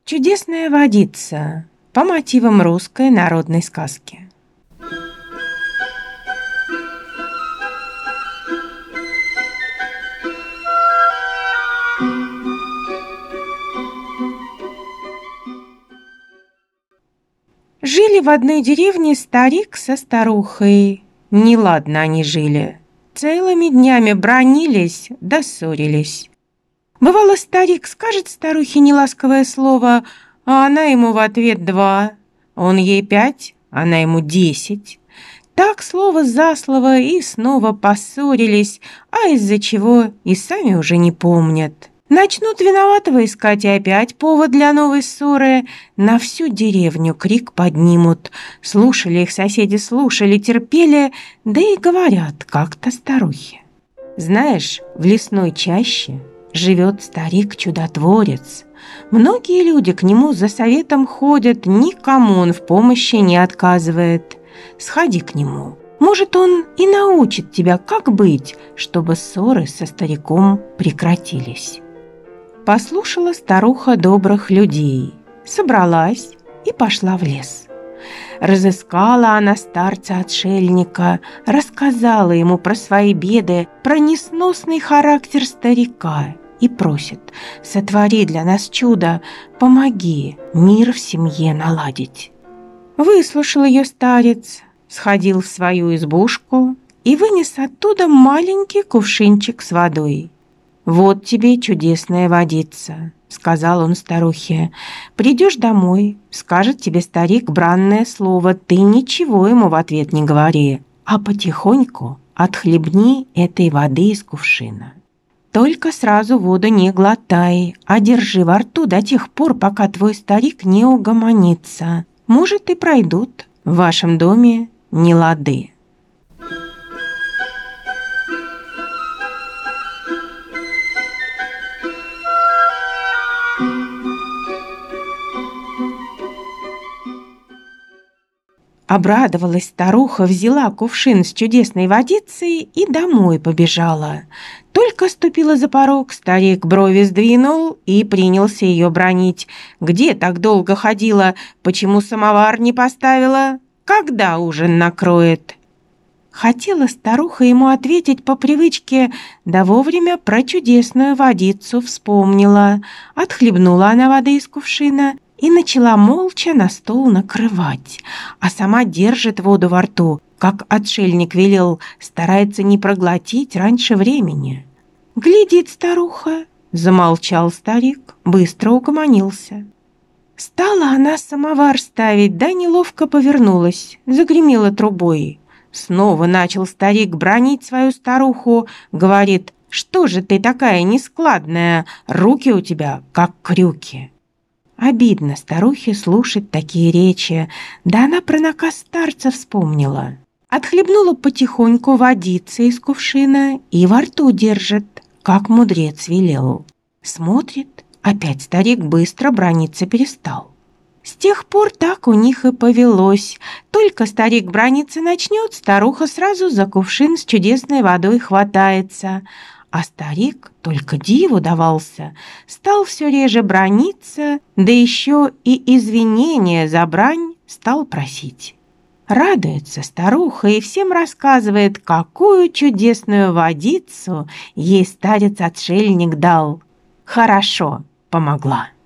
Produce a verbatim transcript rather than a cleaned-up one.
Чудесная водица по мотивам русской народной сказки. Жили в одной деревне старик со старухой. Неладно они жили. Целыми днями бранились да ссорились. Бывало, старик скажет старухе неласковое слово, а она ему в ответ два. Он ей пять, она ему десять. Так слово за слово и снова поссорились, а из-за чего и сами уже не помнят. Начнут виноватого искать и опять повод для новой ссоры. На всю деревню крик поднимут. Слушали их соседи, слушали, терпели, да и говорят как-то старухе. Знаешь, в лесной чаще живет старик-чудотворец. Многие люди к нему за советом ходят, никому он в помощи не отказывает. Сходи к нему. Может, он и научит тебя, как быть, чтобы ссоры со стариком прекратились. Послушала старуха добрых людей, собралась и пошла в лес. Разыскала она старца-отшельника, рассказала ему про свои беды, про несносный характер старика и просит: «Сотвори для нас чудо, помоги мир в семье наладить». Выслушал ее старец, сходил в свою избушку и вынес оттуда маленький кувшинчик с водой. «Вот тебе чудесная водица», — сказал он старухе. «Придешь домой, скажет тебе старик бранное слово, ты ничего ему в ответ не говори, а потихоньку отхлебни этой воды из кувшина. Только сразу воду не глотай, а держи во рту до тех пор, пока твой старик не угомонится. Может, и пройдут в вашем доме нелады». Обрадовалась старуха, взяла кувшин с чудесной водицей и домой побежала. Только ступила за порог, старик брови сдвинул и принялся ее бранить. «Где так долго ходила? Почему самовар не поставила? Когда ужин накроет?» Хотела старуха ему ответить по привычке, да вовремя про чудесную водицу вспомнила. Отхлебнула она воды из кувшина и начала молча на стол накрывать, а сама держит воду во рту, как отшельник велел, старается не проглотить раньше времени. Глядит старуха, замолчал старик, быстро угомонился. Стала она самовар ставить, да неловко повернулась, загремела трубой. Снова начал старик бранить свою старуху, говорит: «Что же ты такая нескладная, руки у тебя как крюки». Обидно старухе слушать такие речи, да она про наказ старца вспомнила. Отхлебнула потихоньку водицы из кувшина и во рту держит, как мудрец велел. Смотрит, опять старик быстро браниться перестал. С тех пор так у них и повелось. Только старик браниться начнет, старуха сразу за кувшин с чудесной водой хватается. А старик только диву давался, стал все реже браниться, да еще и извинения за брань стал просить. Радуется старуха и всем рассказывает, какую чудесную водицу ей старец-отшельник дал. Хорошо помогла.